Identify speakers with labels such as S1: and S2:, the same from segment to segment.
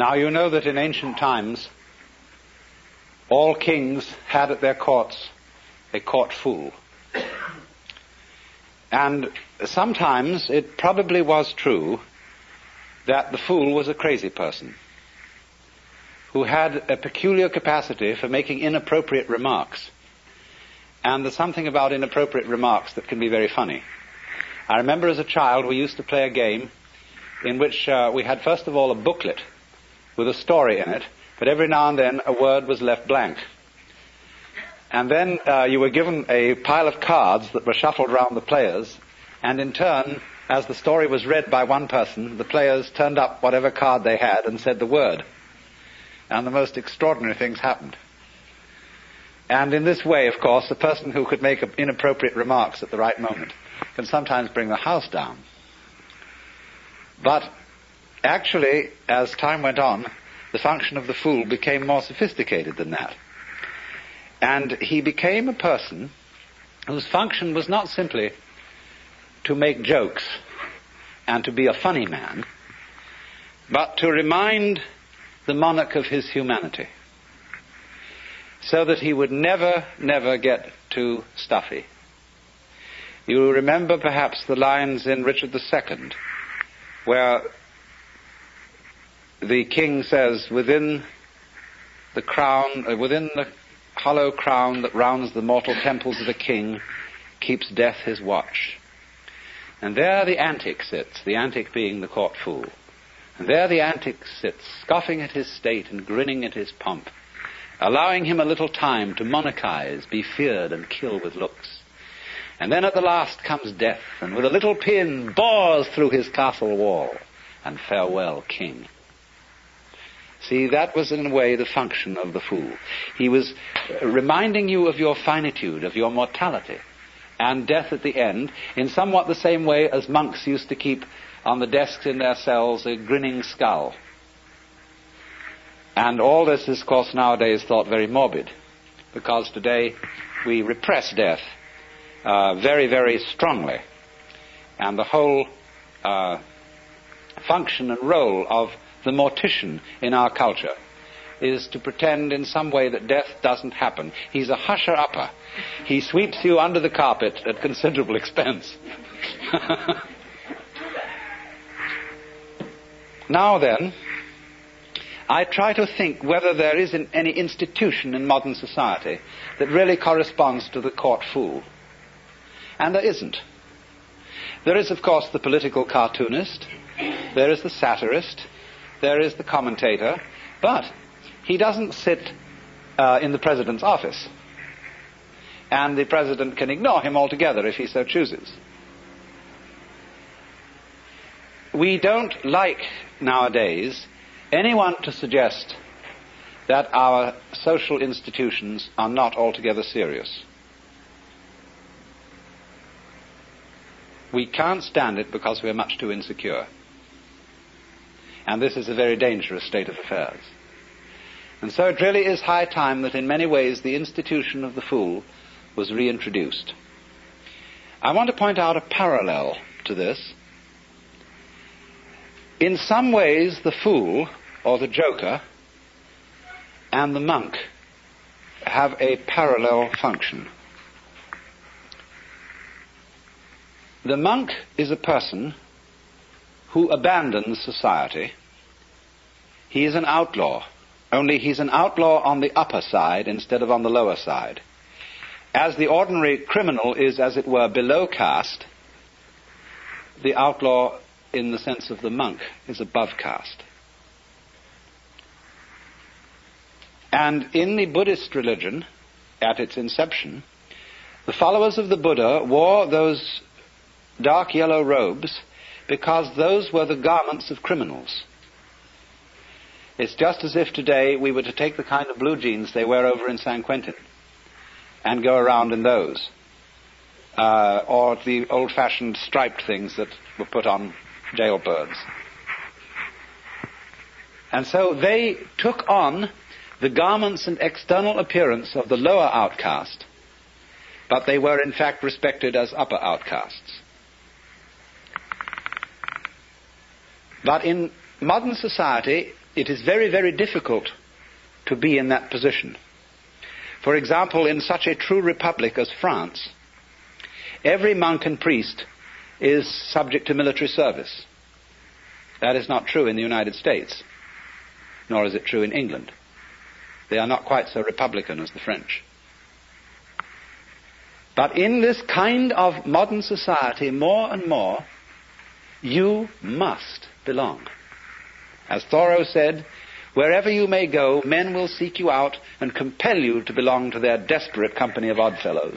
S1: Now you know that in ancient times all kings had at their courts a court fool. And sometimes it probably was true that the fool was a crazy person who had a peculiar capacity for making inappropriate remarks. And there's something about inappropriate remarks that can be very funny. I remember as a child we used to play a game in which we had first of all a booklet with a story in it, but every now and then a word was left blank. And then you were given a pile of cards that were shuffled around the players, and in turn, as the story was read by one person, the players turned up whatever card they had and said the word. And the most extraordinary things happened. And in this way, of course, the person who could make inappropriate remarks at the right moment can sometimes bring the house down. But actually, as time went on, the function of the fool became more sophisticated than that. And he became a person whose function was not simply to make jokes and to be a funny man, but to remind the monarch of his humanity, so that he would never get too stuffy. You remember perhaps the lines in Richard II, where the king says, within the hollow crown that rounds the mortal temples of the king, keeps death his watch. And there the antic sits, the antic being the court fool. And there the antic sits, scoffing at his state and grinning at his pomp, allowing him a little time to monarchize, be feared and kill with looks. And then at the last comes death, and with a little pin bores through his castle wall, and farewell, king. See, that was in a way the function of the fool. He was reminding you of your finitude, of your mortality, and death at the end, in somewhat the same way as monks used to keep on the desks in their cells a grinning skull. And all this is, of course, nowadays thought very morbid, because today we repress death very, very strongly. And the whole function and role of the mortician in our culture is to pretend in some way that death doesn't happen. He's a husher-upper. He sweeps you under the carpet at considerable expense. Now then, I try to think whether there is any institution in modern society that really corresponds to the court fool. And there isn't. There is, of course, the political cartoonist. There is the satirist. There is the commentator. But he doesn't sit in the president's office. And the president can ignore him altogether if he so chooses. We don't like, nowadays, anyone to suggest that our social institutions are not altogether serious. We can't stand it because we're much too insecure. And this is a very dangerous state of affairs. And so it really is high time that in many ways the institution of the fool was reintroduced. I want to point out a parallel to this. In some ways, the fool, or the joker, and the monk have a parallel function. The monk is a person who abandons society. He is an outlaw, only he's an outlaw on the upper side instead of on the lower side. As the ordinary criminal is, as it were, below caste, the outlaw, in the sense of the monk, is above caste. And in the Buddhist religion, at its inception, the followers of the Buddha wore those dark yellow robes because those were the garments of criminals. It's just as if today we were to take the kind of blue jeans they wear over in San Quentin and go around in those, or the old-fashioned striped things that were put on jailbirds. And so they took on the garments and external appearance of the lower outcast, but they were in fact respected as upper outcasts. But in modern society, it is very, very difficult to be in that position. For example, in such a true republic as France, every monk and priest is subject to military service. That is not true in the United States, nor is it true in England. They are not quite so republican as the French. But in this kind of modern society, more and more, you must belong. As Thoreau said, wherever you may go, men will seek you out and compel you to belong to their desperate company of oddfellows.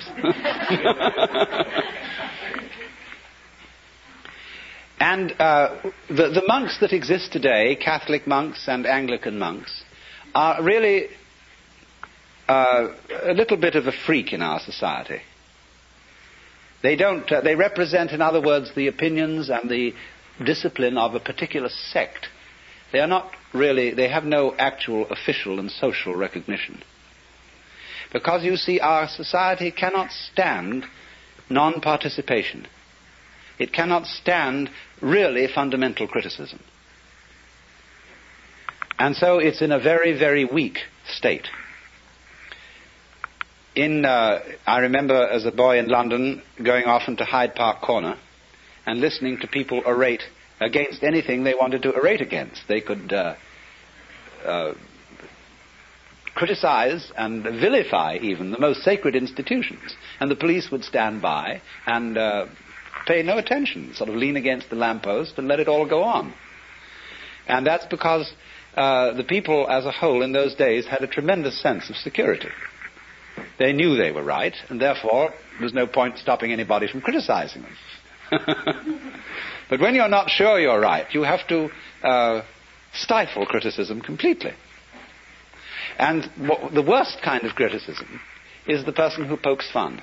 S1: And the monks that exist today, Catholic monks and Anglican monks, are really a little bit of a freak in our society. They represent, in other words, the opinions and the discipline of a particular sect. They have no actual official and social recognition. Because, you see, our society cannot stand non-participation. It cannot stand really fundamental criticism. And so it's in a very, very weak state. I remember as a boy in London going often to Hyde Park Corner and listening to people orate against anything they wanted to orate against. They could criticize and vilify even the most sacred institutions, and the police would stand by and pay no attention, sort of lean against the lamppost and let it all go on. And that's because the people as a whole in those days had a tremendous sense of security. They knew they were right, and therefore there's no point stopping anybody from criticizing them. But when you're not sure you're right, you have to stifle criticism completely. And the worst kind of criticism is the person who pokes fun.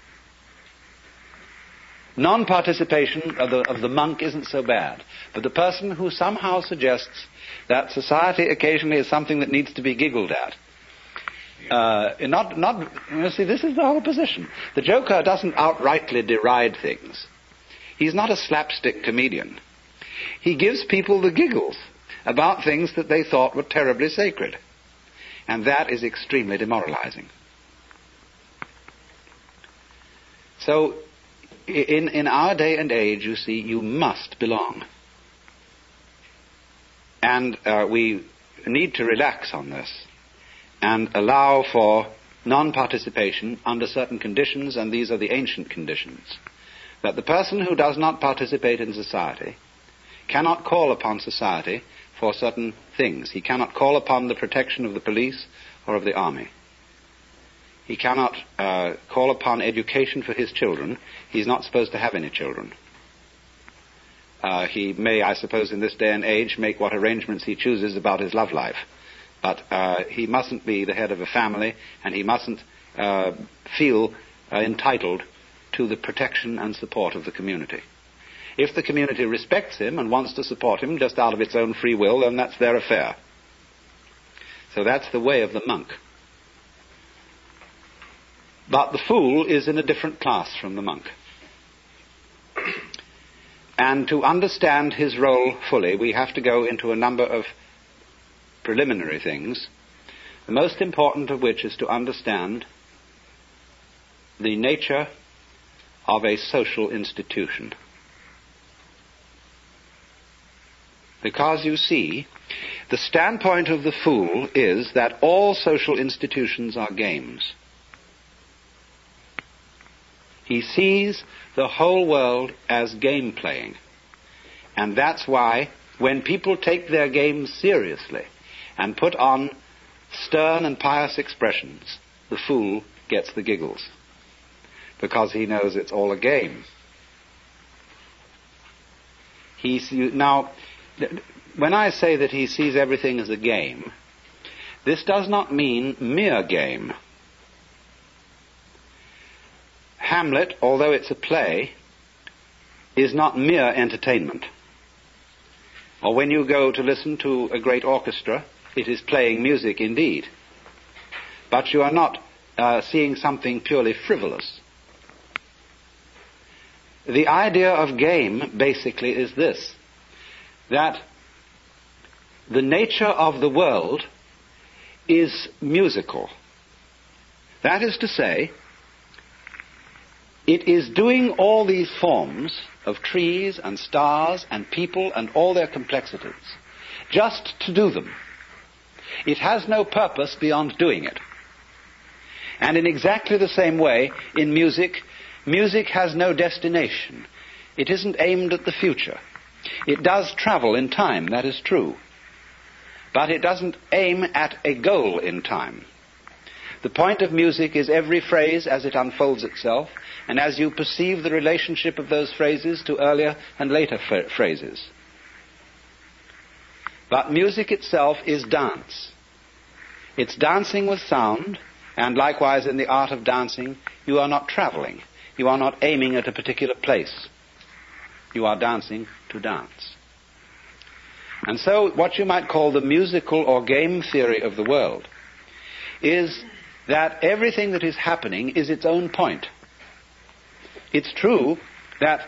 S1: Non-participation of the monk isn't so bad, but the person who somehow suggests that society occasionally is something that needs to be giggled at. You see, this is the whole position. The joker doesn't outrightly deride things. He's not a slapstick comedian. He gives people the giggles about things that they thought were terribly sacred. And that is extremely demoralizing. So, in our day and age, you see, you must belong. And we need to relax on this and allow for non-participation under certain conditions, and these are the ancient conditions. That the person who does not participate in society cannot call upon society for certain things. He cannot call upon the protection of the police or of the army. He cannot call upon education for his children. He's not supposed to have any children. He may, I suppose, in this day and age, make what arrangements he chooses about his love life. But he mustn't be the head of a family, and he mustn't feel entitled to the protection and support of the community. If the community respects him and wants to support him just out of its own free will, then that's their affair. So that's the way of the monk. But the fool is in a different class from the monk. And to understand his role fully, we have to go into a number of preliminary things, the most important of which is to understand the nature of a social institution. Because, you see, the standpoint of the fool is that all social institutions are games. He sees the whole world as game playing. And that's why when people take their games seriously and put on stern and pious expressions, the fool gets the giggles, because he knows it's all a game. Now, when I say that he sees everything as a game, this does not mean mere game. Hamlet, although it's a play, is not mere entertainment. Or when you go to listen to a great orchestra, it is playing music indeed. But you are not seeing something purely frivolous. The idea of game, basically, is this, that the nature of the world is musical. That is to say, it is doing all these forms of trees and stars and people and all their complexities just to do them. It has no purpose beyond doing it. And in exactly the same way, in music, music has no destination. It isn't aimed at the future. It does travel in time, that is true. But it doesn't aim at a goal in time. The point of music is every phrase as it unfolds itself, and as you perceive the relationship of those phrases to earlier and later phrases. But music itself is dance. It's dancing with sound, and likewise in the art of dancing, you are not traveling. You are not aiming at a particular place. You are dancing to dance. And so what you might call the musical or game theory of the world is that everything that is happening is its own point. It's true that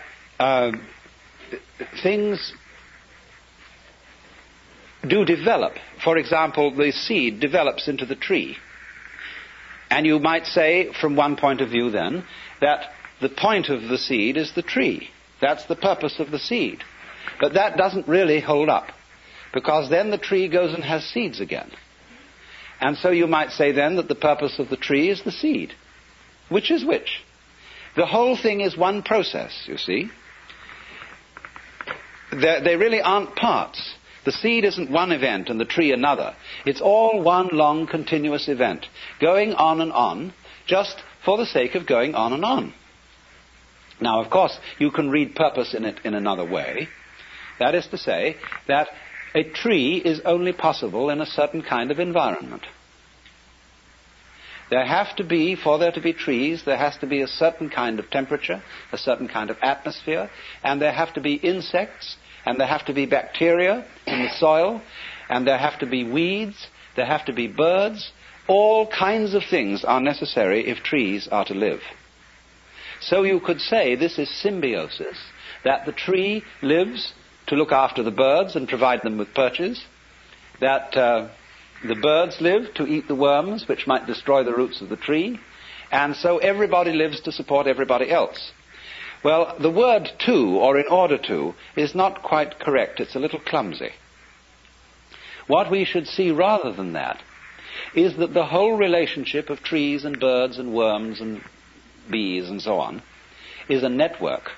S1: things do develop. For example, the seed develops into the tree. And you might say, from one point of view then, that the point of the seed is the tree. That's the purpose of the seed. But that doesn't really hold up, because then the tree goes and has seeds again. And so you might say then that the purpose of the tree is the seed. Which is which? The whole thing is one process, you see. They really aren't parts. The seed isn't one event and the tree another. It's all one long continuous event, going on and on, just for the sake of going on and on. Now, of course, you can read purpose in it in another way. That is to say that a tree is only possible in a certain kind of environment. There have to be, for there to be trees, there has to be a certain kind of temperature, a certain kind of atmosphere, and there have to be insects, and there have to be bacteria in the soil, and there have to be weeds, there have to be birds. All kinds of things are necessary if trees are to live. So you could say this is symbiosis, that the tree lives to look after the birds and provide them with perches, that the birds live to eat the worms which might destroy the roots of the tree, and so everybody lives to support everybody else. Well, the word to, or in order to, is not quite correct. It's a little clumsy. What we should see rather than that is that the whole relationship of trees and birds and worms and bees and so on is a network.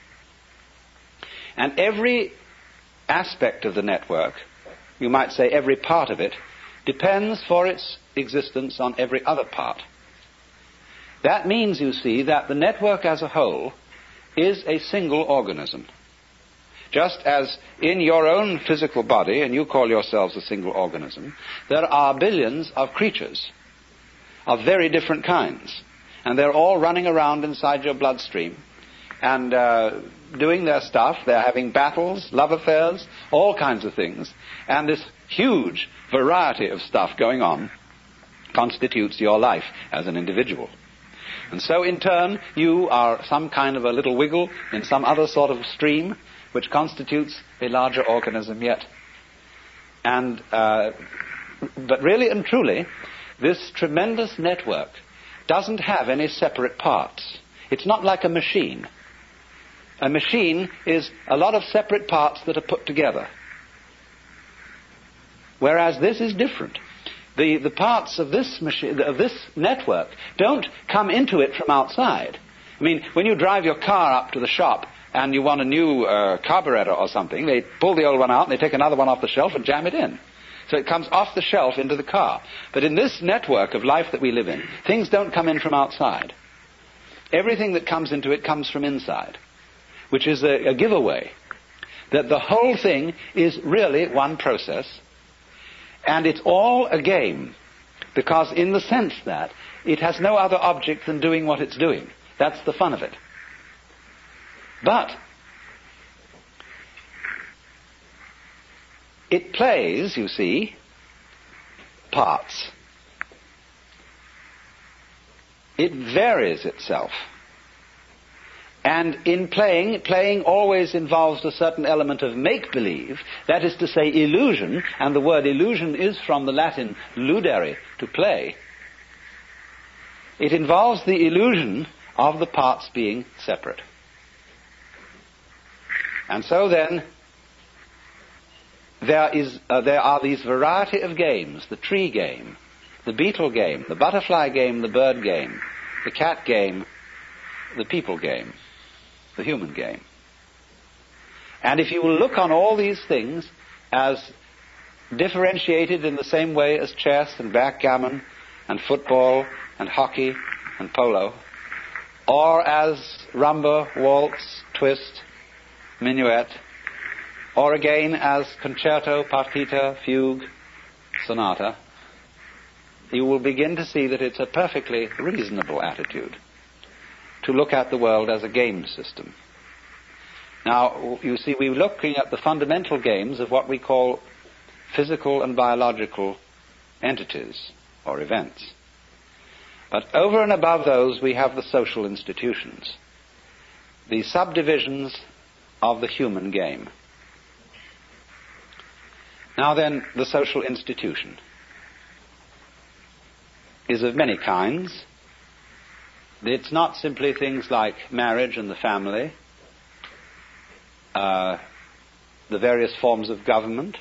S1: And every aspect of the network, you might say every part of it, depends for its existence on every other part. That means, you see, that the network as a whole is a single organism. Just as in your own physical body, and you call yourselves a single organism, there are billions of creatures of very different kinds. And they're all running around inside your bloodstream and doing their stuff. They're having battles, love affairs, all kinds of things. And this huge variety of stuff going on constitutes your life as an individual. And so in turn, you are some kind of a little wiggle in some other sort of stream which constitutes a larger organism yet. And but really and truly, this tremendous network doesn't have any separate parts. It's not like a machine. A machine is a lot of separate parts that are put together. Whereas this is different. The parts of this machine, of this network, don't come into it from outside. I mean, when you drive your car up to the shop and you want a new carburetor or something, they pull the old one out and they take another one off the shelf and jam it in. So it comes off the shelf into the car. But in this network of life that we live in, things don't come in from outside. Everything that comes into it comes from inside, which is a giveaway that the whole thing is really one process, and it's all a game, because in the sense that it has no other object than doing what it's doing. That's the fun of it. But it plays, you see, parts. It varies itself. And in playing always involves a certain element of make-believe, that is to say illusion, and the word illusion is from the Latin ludere, to play. It involves the illusion of the parts being separate. And so then, there are these variety of games: the tree game, the beetle game, the butterfly game, the bird game, the cat game, the people game, the human game. And if you will look on all these things as differentiated in the same way as chess and backgammon and football and hockey and polo, or as rumba, waltz, twist, minuet, or again as concerto, partita, fugue, sonata, you will begin to see that it's a perfectly reasonable attitude to look at the world as a game system. Now, you see, we're looking at the fundamental games of what we call physical and biological entities or events. But over and above those, we have the social institutions, the subdivisions of the human game. Now then, the social institution is of many kinds. It's not simply things like marriage and the family, the various forms of government,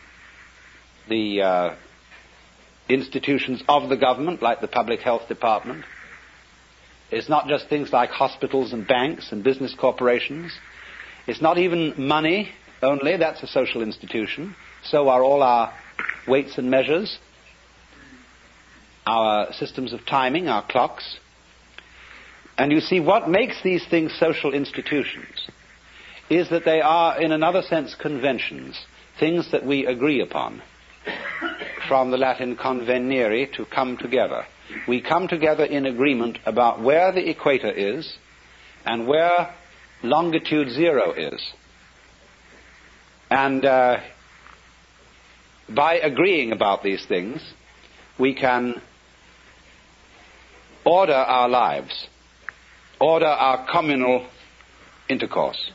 S1: the institutions of the government, like the public health department. It's not just things like hospitals and banks and business corporations. It's not even money only. That's a social institution. So are all our weights and measures, our systems of timing, our clocks. And you see, what makes these things social institutions is that they are, in another sense, conventions, things that we agree upon. From the Latin convenire, to come together. We come together in agreement about where the equator is and where longitude 0 is. And by agreeing about these things, we can order our lives, order our communal intercourse.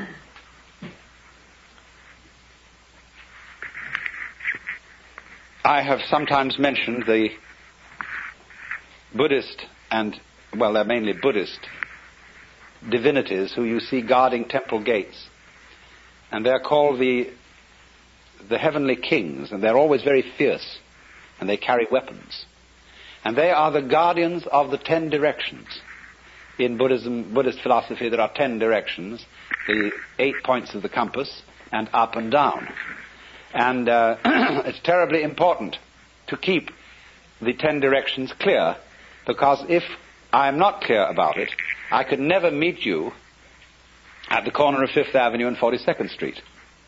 S1: I have sometimes mentioned the Buddhist they're mainly Buddhist divinities who you see guarding temple gates. And they're called the heavenly kings, and they're always very fierce, and they carry weapons. And they are the guardians of the 10 directions. In Buddhist philosophy, there are 10 directions, the 8 points of the compass, and up and down. And it's terribly important to keep the 10 directions clear, because if I am not clear about it, I could never meet you at the corner of 5th Avenue and 42nd Street.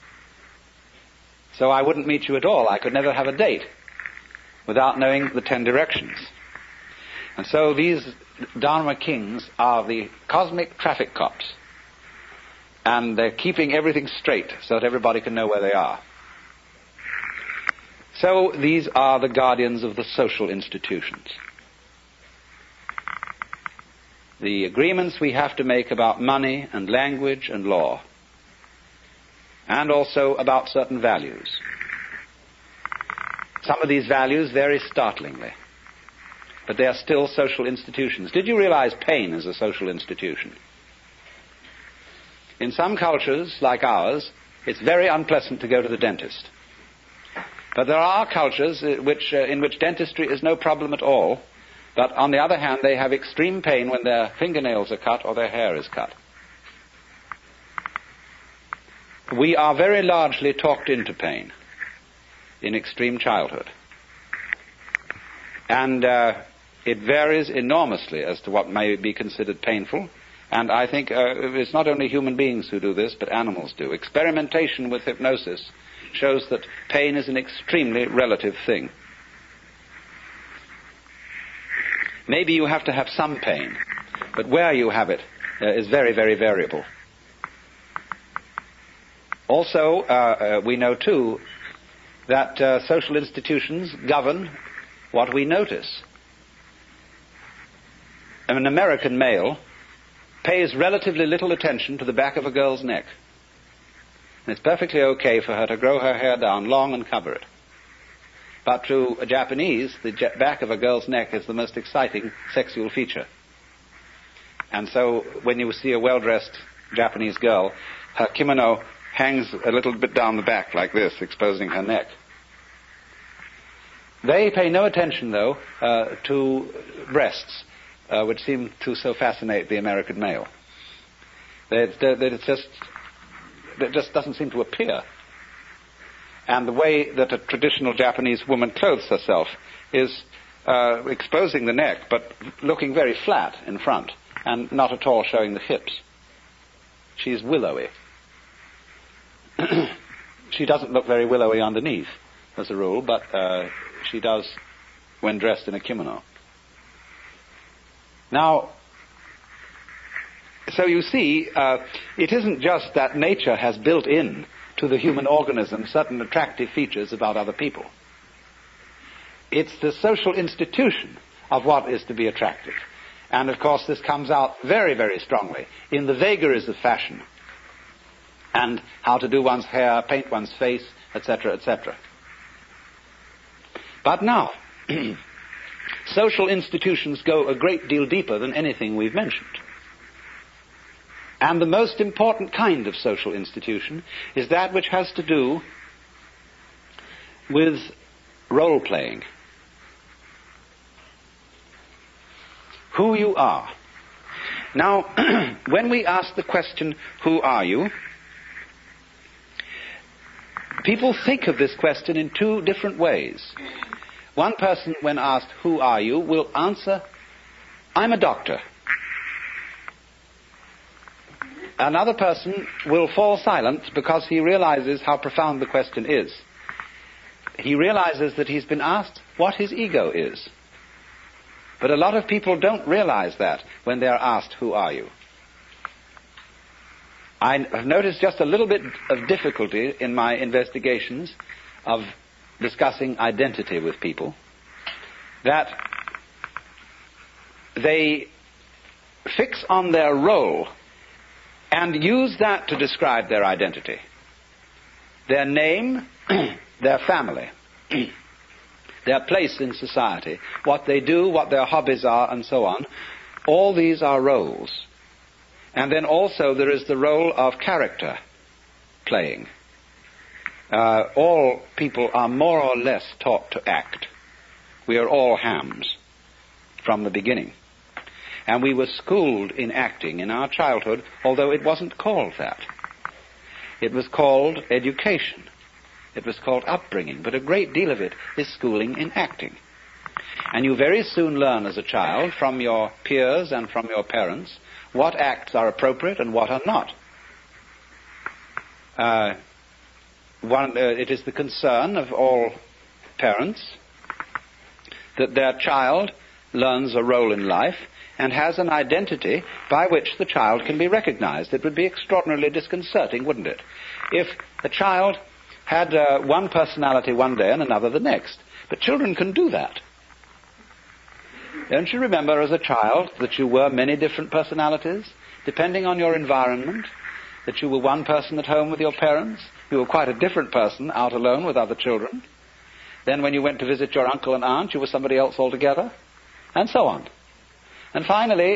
S1: So I wouldn't meet you at all. I could never have a date without knowing the 10 directions. And so these Dharma kings are the cosmic traffic cops. And they're keeping everything straight so that everybody can know where they are. So these are the guardians of the social institutions. The agreements we have to make about money and language and law, and also about certain values. Some of these values vary startlingly, but they are still social institutions. Did you realize pain is a social institution? In some cultures, like ours, it's very unpleasant to go to the dentist. But there are cultures in which dentistry is no problem at all, but on the other hand, they have extreme pain when their fingernails are cut or their hair is cut. We are very largely talked into pain in extreme childhood. And it varies enormously as to what may be considered painful. And I think it's not only human beings who do this, but animals do. Experimentation with hypnosis shows that pain is an extremely relative thing. Maybe you have to have some pain, but where you have it is very, very variable. Also, we know too that social institutions govern what we notice. An American male pays relatively little attention to the back of a girl's neck. And it's perfectly okay for her to grow her hair down long and cover it. But to a Japanese, the back of a girl's neck is the most exciting sexual feature. And so when you see a well-dressed Japanese girl, her kimono hangs a little bit down the back like this, exposing her neck. They pay no attention, though, to breasts, which seem to so fascinate the American male. It just doesn't seem to appear. And the way that a traditional Japanese woman clothes herself is exposing the neck, but looking very flat in front, and not at all showing the hips. She's willowy. She doesn't look very willowy underneath, as a rule, but she does when dressed in a kimono. Now, so you see, it isn't just that nature has built in to the human organism certain attractive features about other people. It's the social institution of what is to be attractive. And of course this comes out very, very strongly in the vagaries of fashion and how to do one's hair, paint one's face, etc., etc. But now, social institutions go a great deal deeper than anything we've mentioned. And the most important kind of social institution is that which has to do with role-playing. Who you are. Now, when we ask the question, who are you? People think of this question in two different ways. One person, when asked, who are you, will answer, I'm a doctor. Another person will fall silent because he realizes how profound the question is. He realizes that he's been asked what his ego is. But a lot of people don't realize that when they're asked, who are you? I have noticed just a little bit of difficulty in my investigations of discussing identity with people, that they fix on their role and use that to describe their identity. Their name, their family, their place in society, what they do, what their hobbies are, and so on. All these are roles. And then also there is the role of character playing. All people are more or less taught to act. We are all hams from the beginning. And we were schooled in acting in our childhood, although it wasn't called that. It was called education. It was called upbringing, but a great deal of it is schooling in acting. And you very soon learn as a child from your peers and from your parents what acts are appropriate and what are not. It is the concern of all parents that their child learns a role in life and has an identity by which the child can be recognized. It would be extraordinarily disconcerting, wouldn't it, if a child had one personality one day and another the next. But children can do that. Don't you remember as a child that you were many different personalities, depending on your environment, that you were one person at home with your parents, you were quite a different person out alone with other children. Then when you went to visit your uncle and aunt, you were somebody else altogether, and so on. And finally,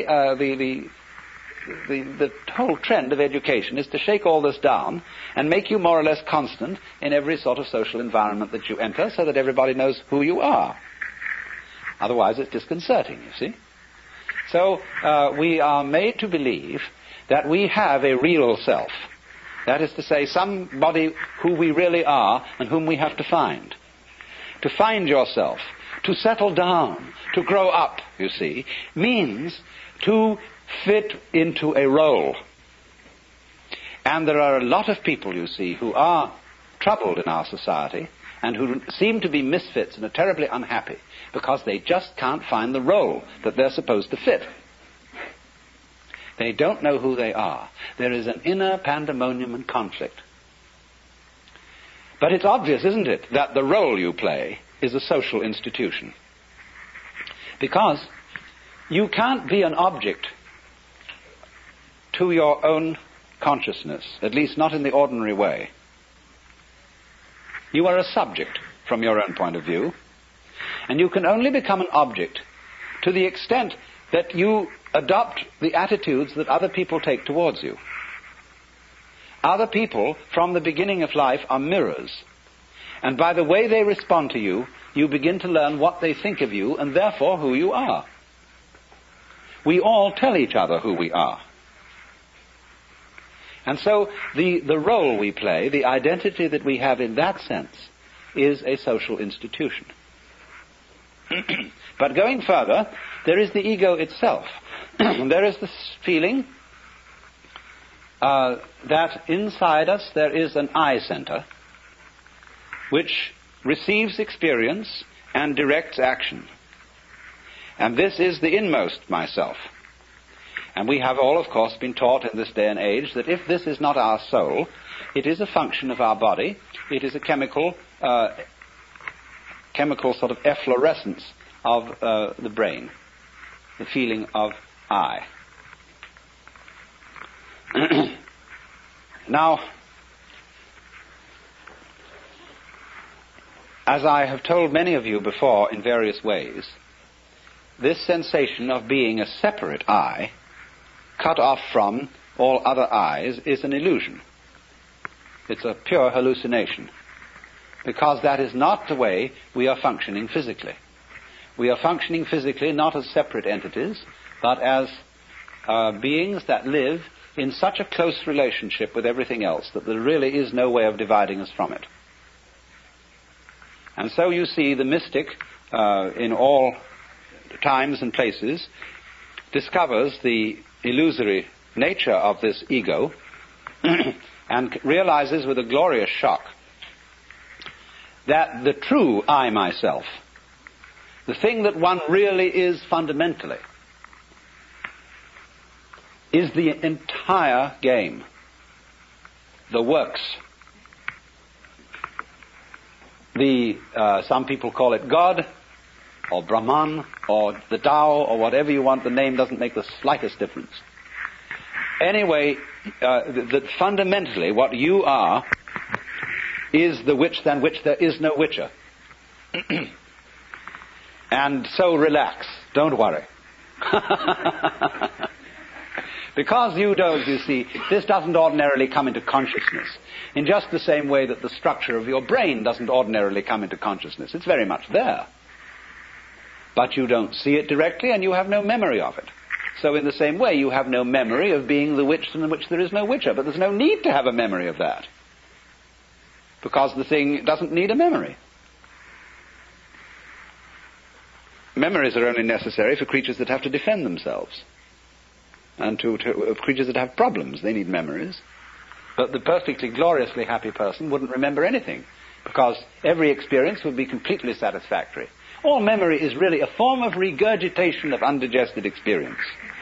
S1: the whole trend of education is to shake all this down and make you more or less constant in every sort of social environment that you enter so that everybody knows who you are. Otherwise it's disconcerting, you see. So we are made to believe that we have a real self. That is to say, somebody who we really are and whom we have to find. To find yourself, to settle down, to grow up, you see, means to fit into a role. And there are a lot of people, you see, who are troubled in our society and who seem to be misfits and are terribly unhappy because they just can't find the role that they're supposed to fit. They don't know who they are. There is an inner pandemonium and conflict. But it's obvious, isn't it, that the role you play is a social institution. Because you can't be an object to your own consciousness, at least not in the ordinary way. You are a subject from your own point of view, and you can only become an object to the extent that you adopt the attitudes that other people take towards you. Other people, from the beginning of life, are mirrors, and by the way they respond to you, you begin to learn what they think of you, and therefore who you are. We all tell each other who we are. And so the role we play, the identity that we have in that sense, is a social institution. But going further, there is the ego itself. There is this feeling that inside us there is an I center which receives experience and directs action. And this is the inmost myself. And we have all, of course, been taught in this day and age that if this is not our soul, it is a function of our body, it is a chemical sort of efflorescence of the brain, the feeling of I. Now, as I have told many of you before in various ways, this sensation of being a separate I, cut off from all other I's, is an illusion. It's a pure hallucination, because that is not the way we are functioning physically. We are functioning physically not as separate entities, but as beings that live in such a close relationship with everything else that there really is no way of dividing us from it. And so you see the mystic in all times and places discovers the illusory nature of this ego and realizes with a glorious shock that the true I myself, the thing that one really is fundamentally, is the entire game, the works. Some people call it God, or Brahman, or the Tao, or whatever you want. The name doesn't make the slightest difference. Anyway, that fundamentally what you are is the witch than which there is no witcher. And so relax, don't worry. Because you don't, you see, this doesn't ordinarily come into consciousness in just the same way that the structure of your brain doesn't ordinarily come into consciousness. It's very much there. But you don't see it directly and you have no memory of it. So in the same way, you have no memory of being the witch in which there is no witcher. But there's no need to have a memory of that, because the thing doesn't need a memory. Memories are only necessary for creatures that have to defend themselves. And to creatures that have problems, they need memories. But the perfectly gloriously happy person wouldn't remember anything, because every experience would be completely satisfactory. All memory is really a form of regurgitation of undigested experience.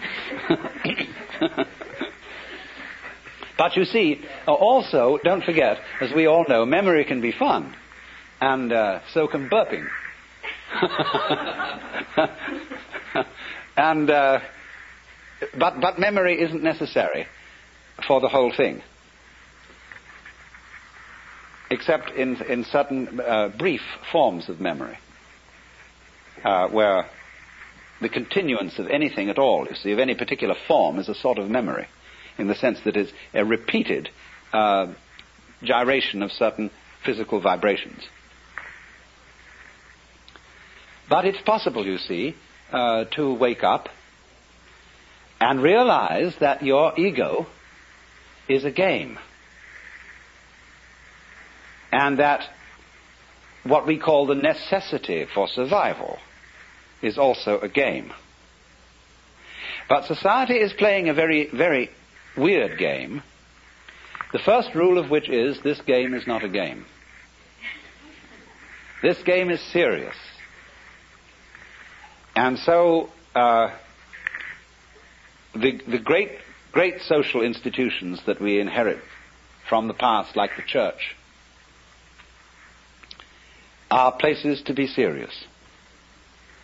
S1: But you see, also, don't forget, as we all know, memory can be fun, and so can burping. And but memory isn't necessary for the whole thing, except in certain brief forms of memory, where the continuance of anything at all, you see, of any particular form, is a sort of memory, in the sense that it's a repeated gyration of certain physical vibrations. But it's possible, you see, to wake up and realize that your ego is a game. And that what we call the necessity for survival is also a game. But society is playing a very, very weird game, the first rule of which is this game is not a game. This game is serious. And so the great social institutions that we inherit from the past, like the church, are places to be serious.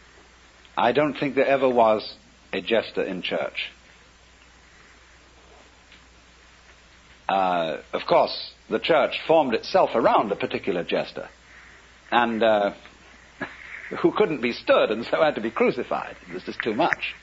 S1: I don't think there ever was a jester in church. Of course, the church formed itself around a particular jester, and who couldn't be stood and so had to be crucified. It was just too much.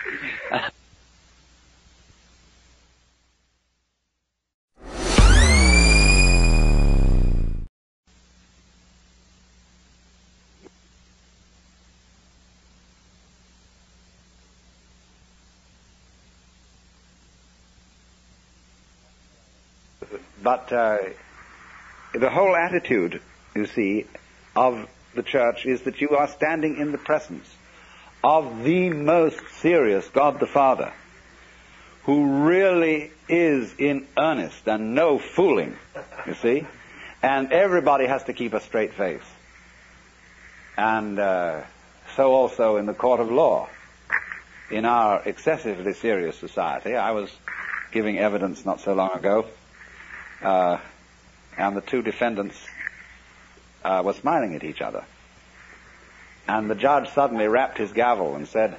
S1: But the whole attitude, you see, of the church is that you are standing in the presence of the most serious God the Father, who really is in earnest and no fooling, you see. And everybody has to keep a straight face. And so also in the court of law. In our excessively serious society, I was giving evidence not so long ago, and the two defendants were smiling at each other. And the judge suddenly rapped his gavel and said,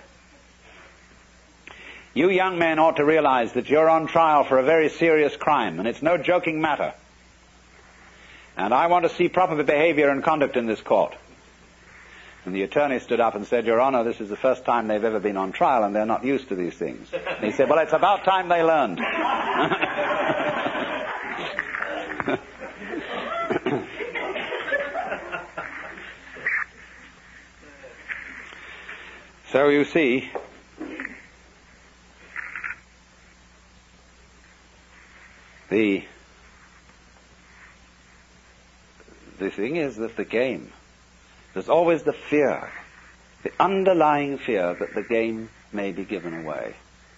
S1: "You young men ought to realize that you're on trial for a very serious crime, and it's no joking matter. And I want to see proper behavior and conduct in this court." And the attorney stood up and said, "Your Honor, this is the first time they've ever been on trial, and they're not used to these things." And he said, "Well, it's about time they learned." So you see, the thing is that the game, there's always the fear, the underlying fear that the game may be given away.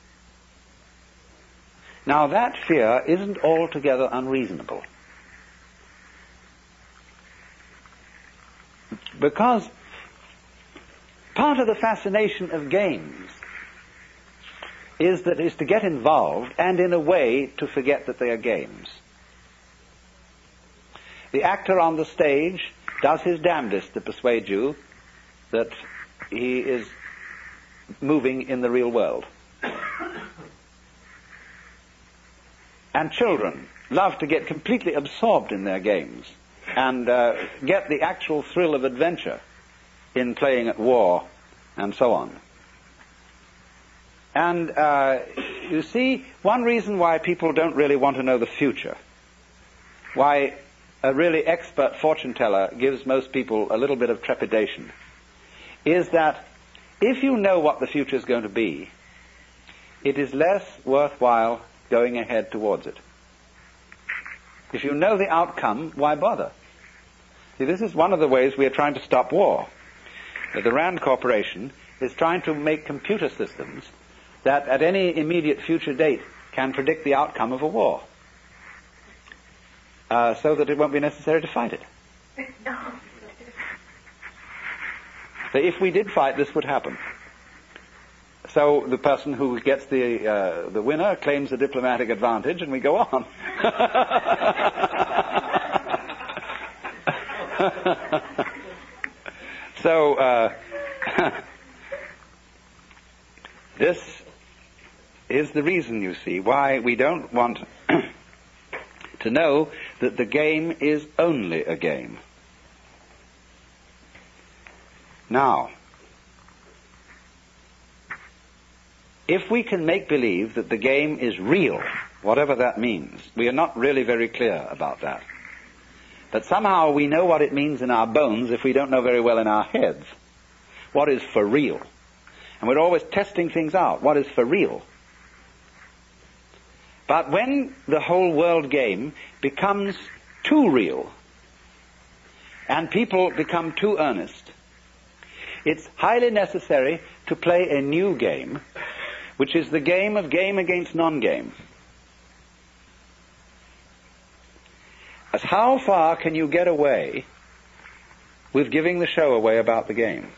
S1: Now that fear isn't altogether unreasonable, because part of the fascination of games is to get involved and in a way to forget that they are games. The actor on the stage does his damnedest to persuade you that he is moving in the real world. And children love to get completely absorbed in their games and get the actual thrill of adventure in playing at war and so on. And you see, one reason why people don't really want to know the future, why a really expert fortune teller gives most people a little bit of trepidation, is that if you know what the future is going to be, it is less worthwhile going ahead towards it. If you know the outcome, why bother? See, this is one of the ways we are trying to stop war. The Rand Corporation is trying to make computer systems that at any immediate future date can predict the outcome of a war, so that it won't be necessary to fight it. So if we did fight, this would happen. So the person who gets the winner claims a diplomatic advantage, and we go on. So this is the reason, you see, why we don't want to know that the game is only a game. Now, if we can make believe that the game is real, whatever that means, we are not really very clear about that. But somehow we know what it means in our bones if we don't know very well in our heads what is for real. And we're always testing things out. What is for real? But when the whole world game becomes too real and people become too earnest, it's highly necessary to play a new game, which is the game of game against non-game. As how far can you get away with giving the show away about the game?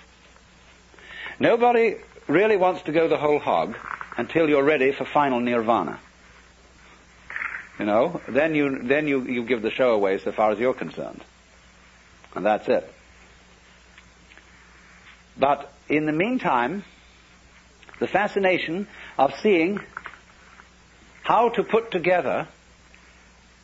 S1: Nobody really wants to go the whole hog until you're ready for final nirvana. You know, then you give the show away so far as you're concerned. And that's it. But in the meantime, the fascination of seeing how to put together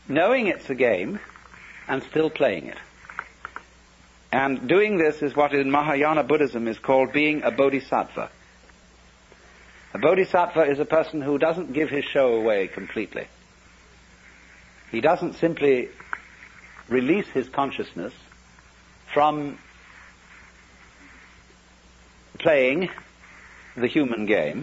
S1: knowing it's a game and still playing it. And doing this is what in Mahayana Buddhism is called being a bodhisattva. A bodhisattva is a person who doesn't give his show away completely. He doesn't simply release his consciousness from playing the human game.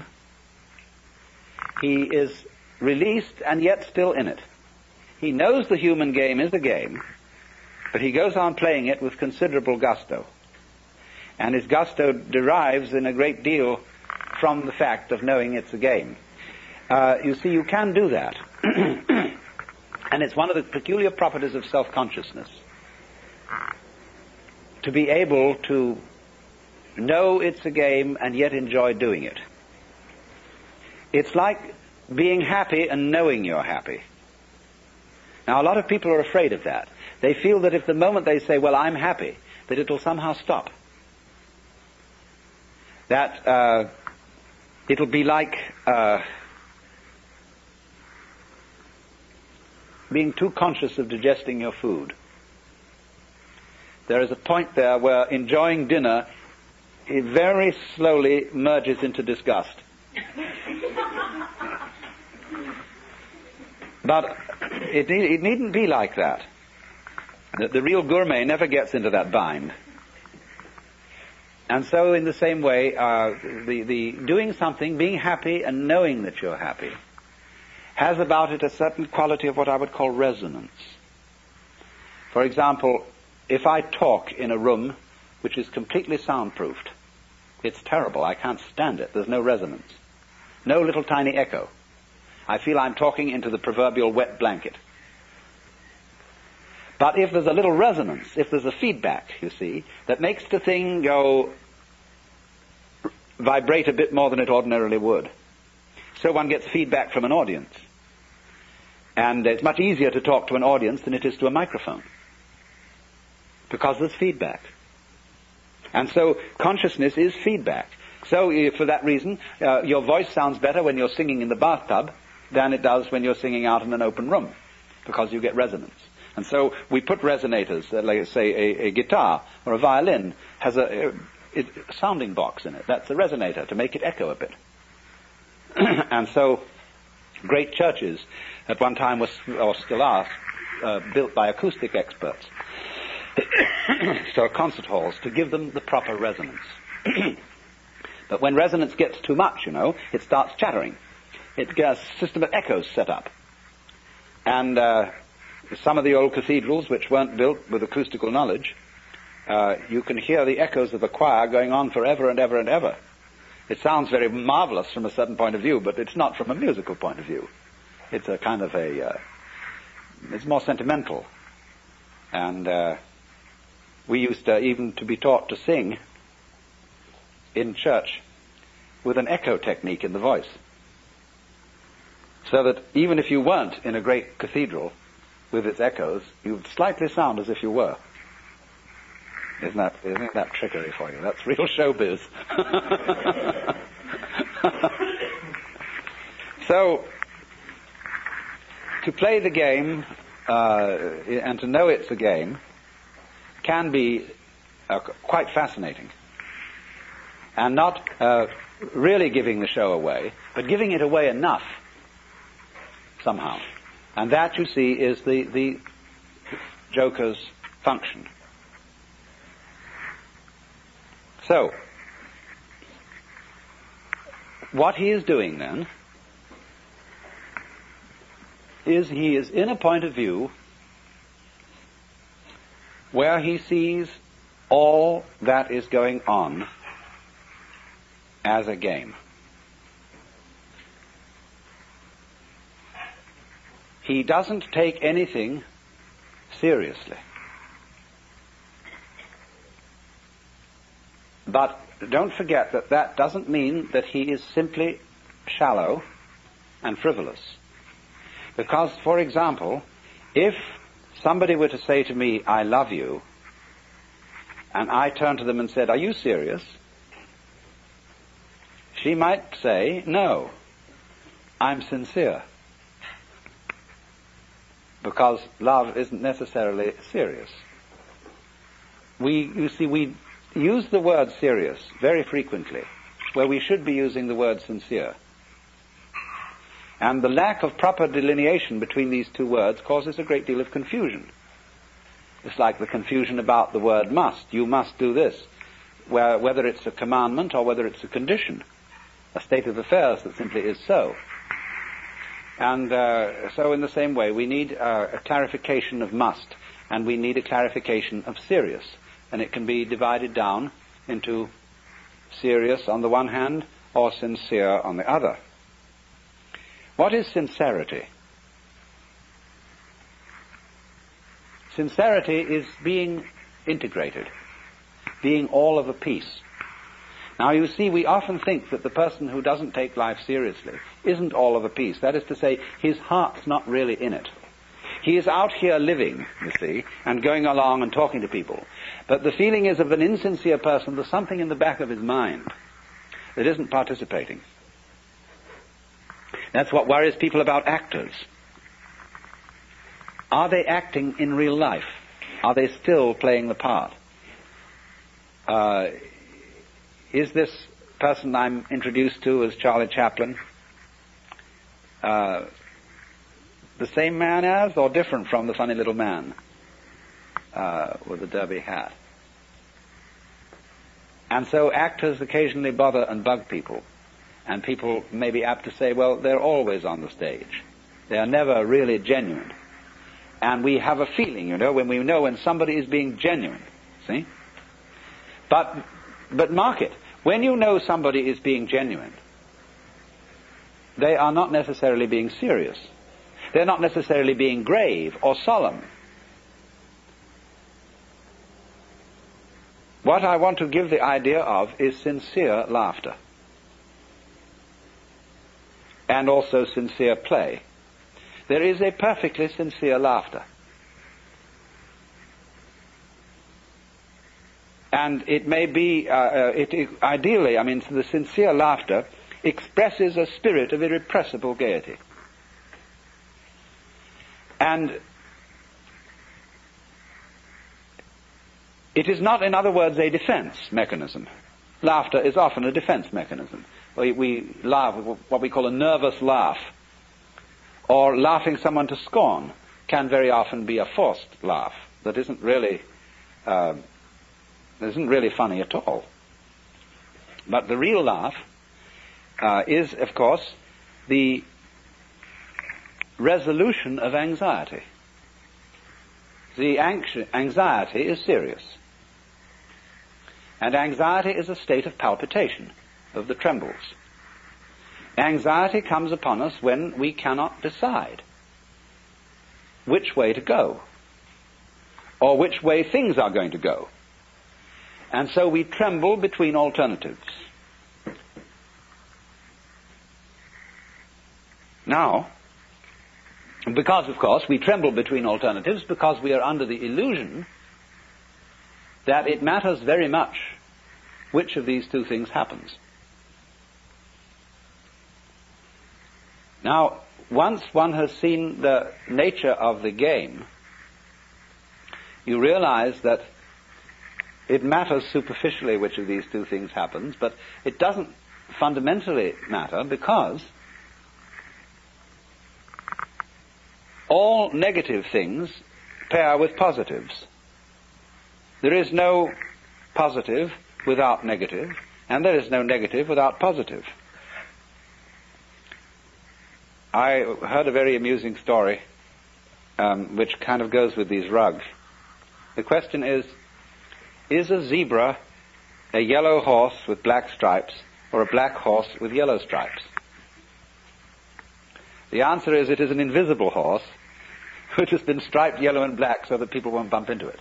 S1: He is released and yet still in it. He knows the human game is a game, but he goes on playing it with considerable gusto. And his gusto derives in a great deal from the fact of knowing it's a game. You see, you can do that. And it's one of the peculiar properties of self-consciousness, to be able to know it's a game and yet enjoy doing it. It's like being happy and knowing you're happy. Now, a lot of people are afraid of that. They feel that if the moment they say, well, I'm happy, that it'll somehow stop. That it'll be like being too conscious of digesting your food. There is a point there where enjoying dinner, it very slowly merges into disgust. But it needn't be like that. The real gourmet never gets into that bind. And so in the same way, the doing something, being happy and knowing that you're happy, has about it a certain quality of what I would call resonance. For example, if I talk in a room which is completely soundproofed, it's terrible. I can't stand it. There's no resonance. No little tiny echo. I feel I'm talking into the proverbial wet blanket. But if there's a little resonance, if there's a feedback, you see, that makes the thing vibrate a bit more than it ordinarily would. So one gets feedback from an audience. And it's much easier to talk to an audience than it is to a microphone, because there's feedback. And so consciousness is feedback. So for that reason, your voice sounds better when you're singing in the bathtub than it does when you're singing out in an open room, because you get resonance. And so we put resonators, like say a guitar or a violin has a sounding box in it. That's a resonator to make it echo a bit. And so great churches at one time was, or still are, built by acoustic experts. So concert halls, to give them the proper resonance. But when resonance gets too much, it starts chattering. It gets a system of echoes set up. And some of the old cathedrals, which weren't built with acoustical knowledge, you can hear the echoes of the choir going on forever and ever and ever. It sounds very marvelous from a certain point of view, but it's not from a musical point of view. It's a kind of it's more sentimental. And we used even to be taught to sing in church with an echo technique in the voice. So that even if you weren't in a great cathedral with its echoes, you'd slightly sound as if you were. Isn't that trickery for you? That's real showbiz. So, to play the game and to know it's a game can be quite fascinating. And not really giving the show away, but giving it away enough somehow. And that, you see, is the joker's function. So, what he is doing then is he is in a point of view where he sees all that is going on as a game. He doesn't take anything seriously. But don't forget that that doesn't mean that he is simply shallow and frivolous. Because, for example, if somebody were to say to me, I love you, and I turned to them and said, are you serious? She might say, no, I'm sincere. because love isn't necessarily serious. We use the word serious very frequently, where we should be using the word sincere. And the lack of proper delineation between these two words causes a great deal of confusion. It's like the confusion about the word must. You must do this, whether it's a commandment or whether it's a condition, a state of affairs that simply is so. And so in the same way, we need a clarification of must, and we need a clarification of serious. And it can be divided down into serious on the one hand, or sincere on the other. What is sincerity? Sincerity is being integrated, being all of a piece. Now you see, we often think that the person who doesn't take life seriously isn't all of a piece. That is to say, his heart's not really in it. He is out here living, you see, and going along and talking to people. But the feeling is of an insincere person, there's something in the back of his mind that isn't participating. That's what worries people about actors. Are they acting in real life? Are they still playing the part? Is this person I'm introduced to as Charlie Chaplin the same man as, or different from the funny little man with the derby hat? And so actors occasionally bother and bug people. And people may be apt to say, well, they're always on the stage. They are never really genuine. And we have a feeling, when we know when somebody is being genuine. See? But mark it. When you know somebody is being genuine, they are not necessarily being serious. They're not necessarily being grave or solemn. What I want to give the idea of is sincere laughter. And also sincere play. There is a perfectly sincere laughter. And it may be, ideally, the sincere laughter expresses a spirit of irrepressible gaiety. And it is not, in other words, a defense mechanism. Laughter is often a defense mechanism. We laugh, what we call a nervous laugh, or laughing someone to scorn can very often be a forced laugh that isn't really funny at all. But the real laugh is, of course, the resolution of anxiety. The anxiety is serious. And anxiety is a state of palpitation, of the trembles. Anxiety comes upon us when we cannot decide which way to go, or which way things are going to go. And so we tremble between alternatives. Now, because, of course, we tremble between alternatives because we are under the illusion that it matters very much which of these two things happens. Now, once one has seen the nature of the game, you realize that it matters superficially which of these two things happens, but it doesn't fundamentally matter because all negative things pair with positives. There is no positive without negative, and there is no negative without positive. I heard a very amusing story which kind of goes with these rugs. The question is a zebra a yellow horse with black stripes or a black horse with yellow stripes? The answer is it is an invisible horse which has been striped yellow and black so that people won't bump into it.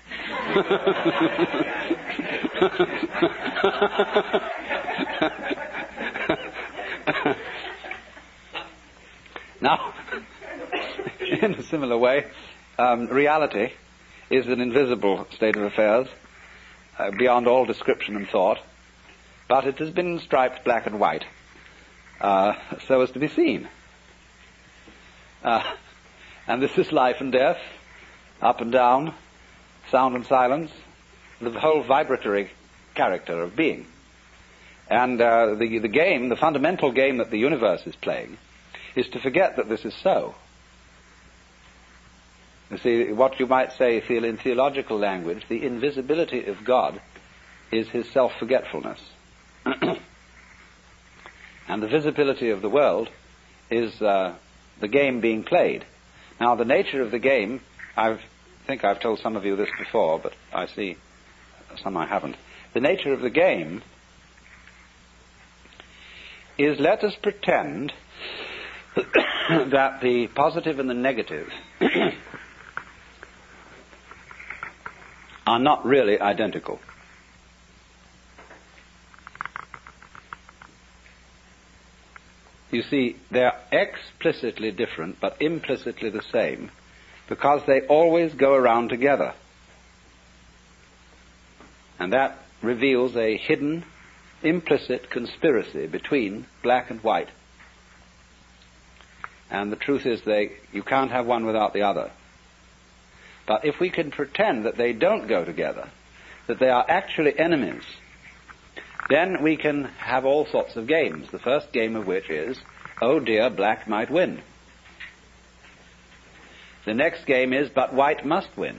S1: Now, in a similar way, reality is an invisible state of affairs, beyond all description and thought, but it has been striped black and white, so as to be seen. And this is life and death, up and down, sound and silence, the whole vibratory character of being. And the game, the fundamental game that the universe is playing, is to forget that this is so. You see, what you might say in theological language, the invisibility of God is his self-forgetfulness. And the visibility of the world is the game being played. Now, the nature of the game, I think I've told some of you this before, but I see some I haven't. The nature of the game is, let us pretend that the positive and the negative are not really identical. You see, they are explicitly different, but implicitly the same, because they always go around together. And that reveals a hidden, implicit conspiracy between black and white. And the truth is you can't have one without the other. But if we can pretend that they don't go together, that they are actually enemies, then we can have all sorts of games. The first game of which is, oh dear, black might win. The next game is, but white must win.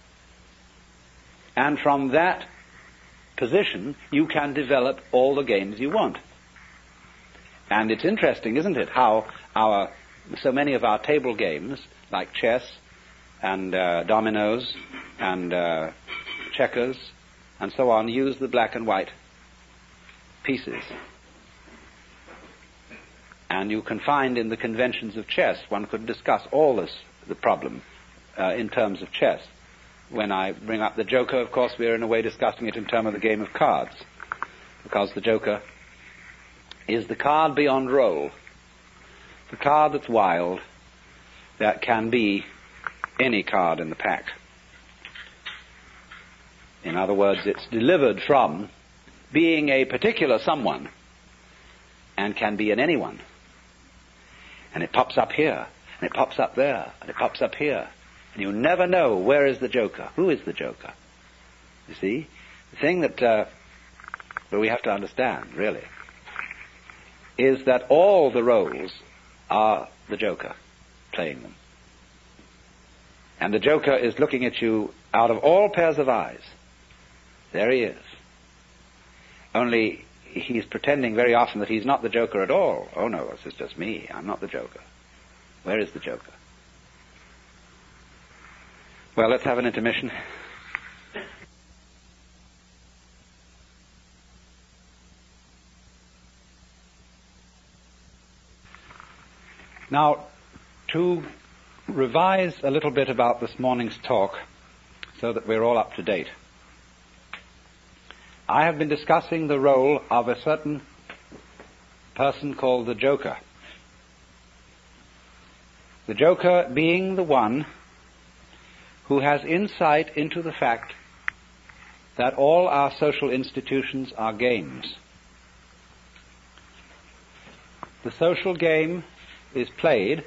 S1: And from that position, you can develop all the games you want. And it's interesting, isn't it, how so many of our table games, like chess and dominoes and checkers and so on, use the black and white pieces. And you can find in the conventions of chess, one could discuss the problem in terms of chess. When I bring up the joker, of course, we are in a way discussing it in terms of the game of cards, because the joker is the card beyond role, the card that's wild, that can be any card in the pack. In other words, it's delivered from being a particular someone and can be an anyone. And it pops up here, and it pops up there, and it pops up here. And you never know where is the joker, who is the joker. You see? The thing that we have to understand, really, is that all the roles are the joker playing them. And the joker is looking at you out of all pairs of eyes. There he is. Only he's pretending very often that he's not the joker at all. Oh no, this is just me. I'm not the joker. Where is the joker? Well, let's have an intermission. Now, to revise a little bit about this morning's talk so that we're all up to date, I have been discussing the role of a certain person called the Joker. The Joker being the one who has insight into the fact that all our social institutions are games. The social game is played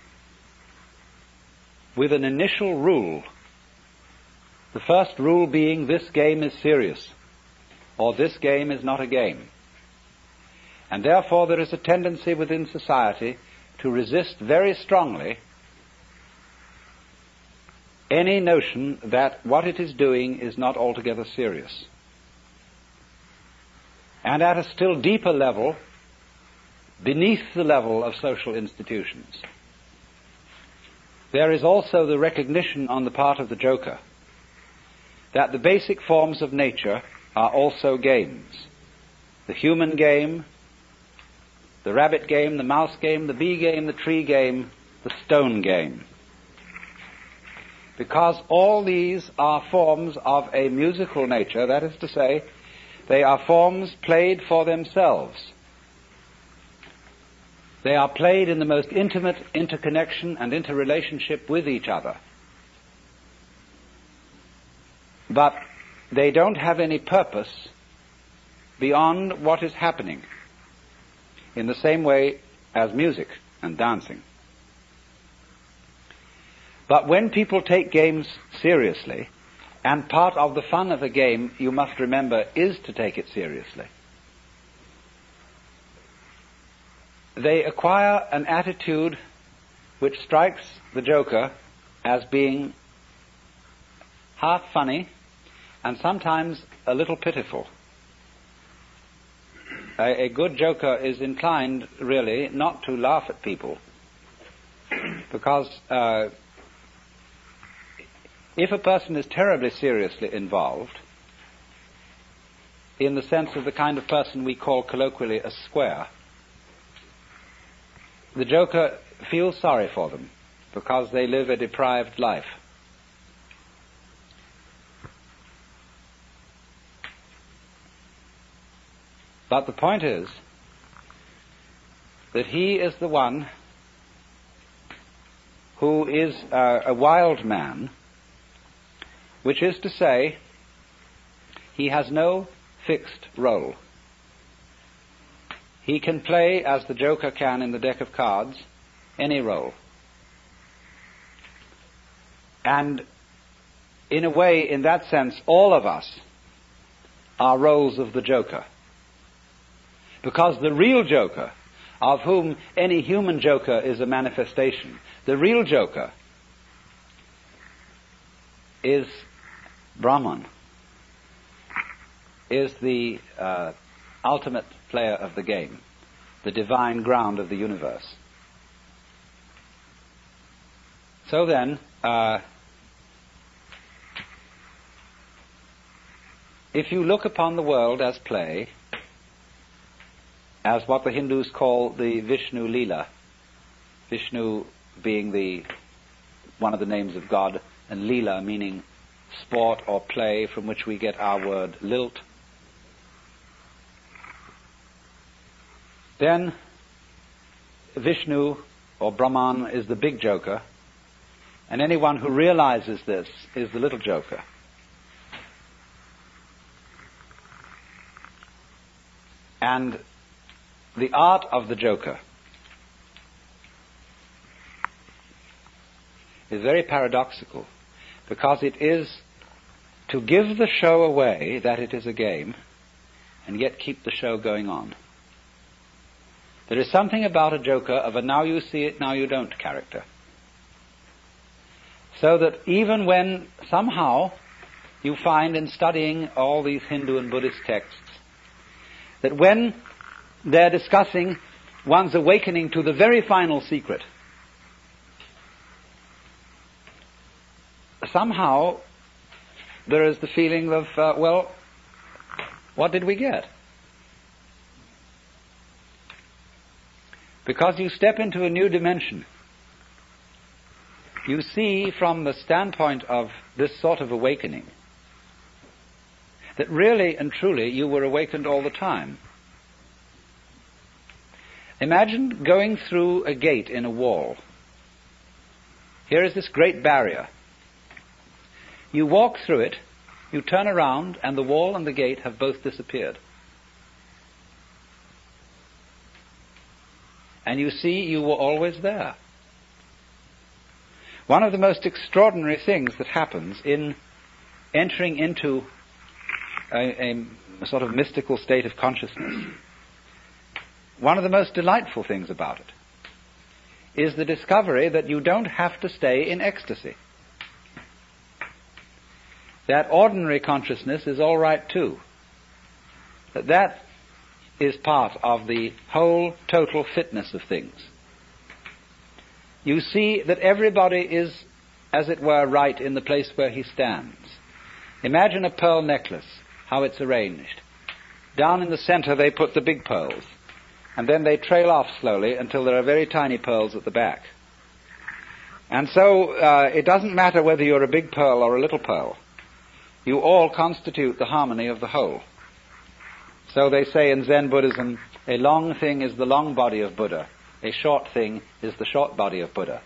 S1: with an initial rule. The first rule being, this game is serious, or this game is not a game. And therefore there is a tendency within society to resist very strongly any notion that what it is doing is not altogether serious. And at a still deeper level, beneath the level of social institutions, there is also the recognition on the part of the Joker that the basic forms of nature are also games. The human game, the rabbit game, the mouse game, the bee game, the tree game, the stone game. Because all these are forms of a musical nature, that is to say, they are forms played for themselves. They are played in the most intimate interconnection and interrelationship with each other. But they don't have any purpose beyond what is happening, in the same way as music and dancing. But when people take games seriously, and part of the fun of a game, you must remember, is to take it seriously, they acquire an attitude which strikes the joker as being half funny and sometimes a little pitiful. A good joker is inclined, really, not to laugh at people, because if a person is terribly seriously involved, in the sense of the kind of person we call colloquially a square, the joker feels sorry for them because they live a deprived life. But the point is that he is the one who is a wild man, which is to say, he has no fixed role. He can play, as the joker can in the deck of cards, any role. And in a way, in that sense, all of us are roles of the joker. Because the real joker, of whom any human joker is a manifestation, the real joker is Brahman, is the ultimate player of the game, the divine ground of the universe. So then, if you look upon the world as play, as what the Hindus call the Vishnu Leela, Vishnu being one of the names of God, and Leela meaning sport or play, from which we get our word lilt, then Vishnu or Brahman is the big joker, and anyone who realizes this is the little joker. And the art of the joker is very paradoxical, because it is to give the show away that it is a game and yet keep the show going on. There is something about a joker of a now you see it, now you don't character. So that even when somehow you find in studying all these Hindu and Buddhist texts that when they're discussing one's awakening to the very final secret, somehow there is the feeling of, well, what did we get? Because you step into a new dimension. You see from the standpoint of this sort of awakening that really and truly you were awakened all the time. Imagine going through a gate in a wall. Here is this great barrier. You walk through it, you turn around, and the wall and the gate have both disappeared. And you see you were always there. One of the most extraordinary things that happens in entering into a sort of mystical state of consciousness, one of the most delightful things about it is the discovery that you don't have to stay in ecstasy. That ordinary consciousness is all right too. That is part of the whole total fitness of things. You see that everybody is, as it were, right in the place where he stands. Imagine a pearl necklace, how it's arranged. Down in the center they put the big pearls, and then they trail off slowly until there are very tiny pearls at the back. And so it doesn't matter whether you're a big pearl or a little pearl. You all constitute the harmony of the whole. So they say in Zen Buddhism, a long thing is the long body of Buddha. A short thing is the short body of Buddha.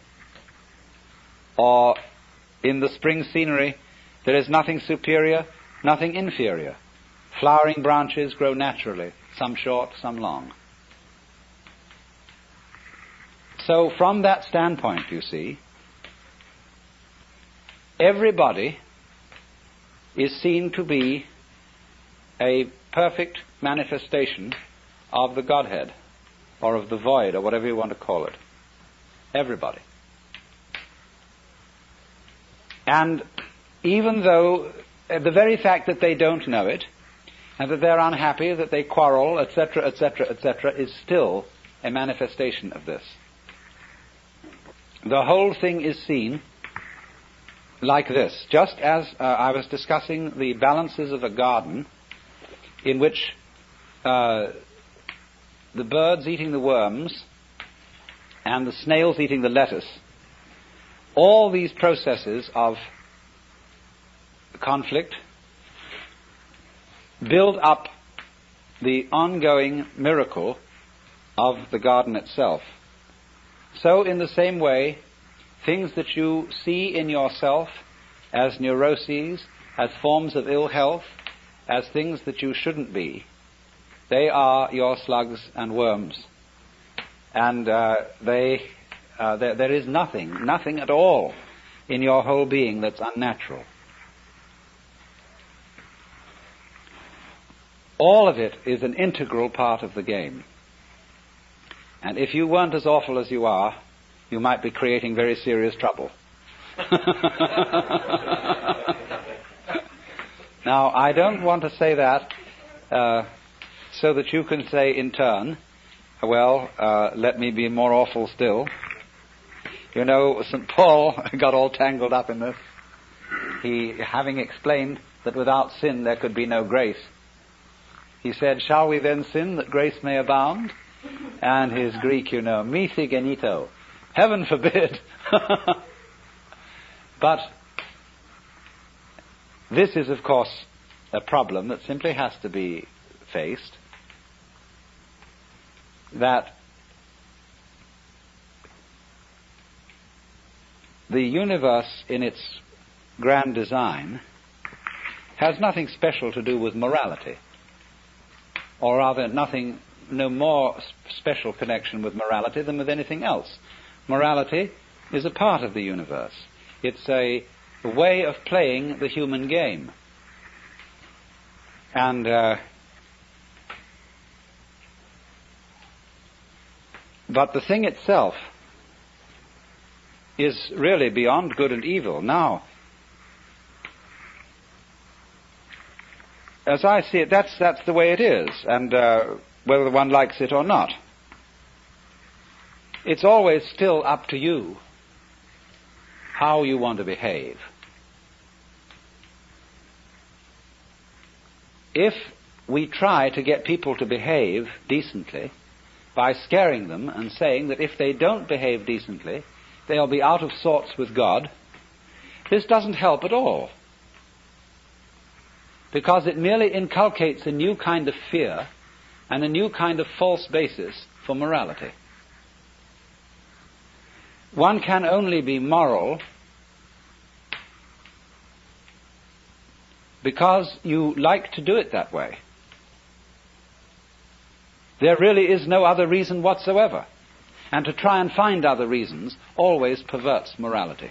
S1: Or in the spring scenery, there is nothing superior, nothing inferior. Flowering branches grow naturally, some short, some long. So from that standpoint, you see, everybody is seen to be a perfect manifestation of the Godhead, or of the void, or whatever you want to call it. Everybody. And even though the very fact that they don't know it, and that they're unhappy, that they quarrel, etc., etc., etc., is still a manifestation of this. The whole thing is seen like this. Just as I was discussing the balances of a garden in which the birds eating the worms and the snails eating the lettuce, all these processes of conflict build up the ongoing miracle of the garden itself. So in the same way, things that you see in yourself as neuroses, as forms of ill health, as things that you shouldn't be, they are your slugs and worms. And there is nothing at all in your whole being that's unnatural. All of it is an integral part of the game. And if you weren't as awful as you are, you might be creating very serious trouble. Now, I don't want to say that so that you can say in turn, well, let me be more awful still. You know, St. Paul got all tangled up in this. He, having explained that without sin there could be no grace, he said, shall we then sin that grace may abound? And his Greek, you know, mithi genito, heaven forbid. But this is, of course, a problem that simply has to be faced, that the universe in its grand design has nothing special to do with morality, or rather no more special connection with morality than with anything else. Morality is a part of the universe. It's a way of playing the human game. And but the thing itself is really beyond good and evil. Now, as I see it, that's the way it is, and whether one likes it or not, it's always still up to you how you want to behave. If we try to get people to behave decently by scaring them and saying that if they don't behave decently, they'll be out of sorts with God, this doesn't help at all, because it merely inculcates a new kind of fear and a new kind of false basis for morality. One can only be moral because you like to do it that way. There really is no other reason whatsoever. And to try and find other reasons always perverts morality.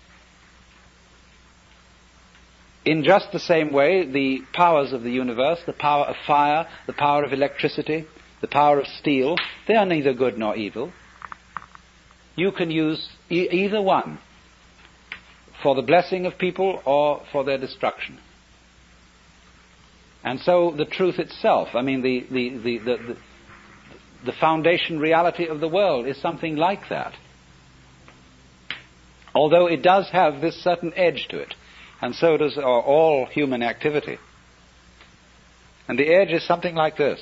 S1: In just the same way, the powers of the universe, the power of fire, the power of electricity, the power of steel, they are neither good nor evil. You can use either one for the blessing of people or for their destruction. And so the truth itself, I mean, the foundation reality of the world is something like that. Although it does have this certain edge to it, and so does all human activity. And the edge is something like this.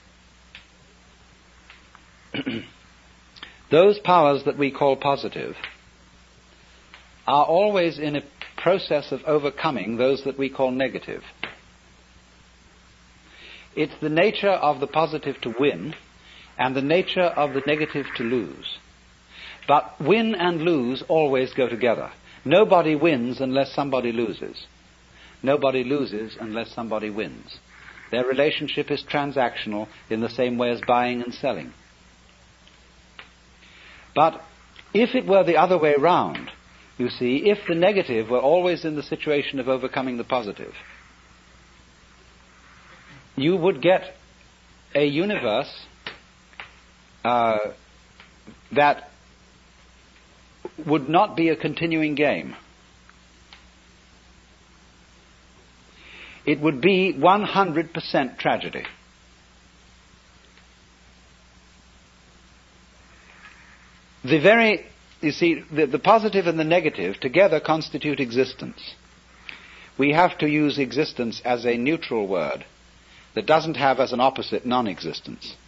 S1: Those powers that we call positive are always in a process of overcoming those that we call negative. It's the nature of the positive to win and the nature of the negative to lose. But win and lose always go together. Nobody wins unless somebody loses. Nobody loses unless somebody wins. Their relationship is transactional in the same way as buying and selling. But if it were the other way round, you see, if the negative were always in the situation of overcoming the positive, you would get a universe that would not be a continuing game. It would be 100% tragedy. The positive and the negative together constitute existence. We have to use existence as a neutral word that doesn't have as an opposite non-existence.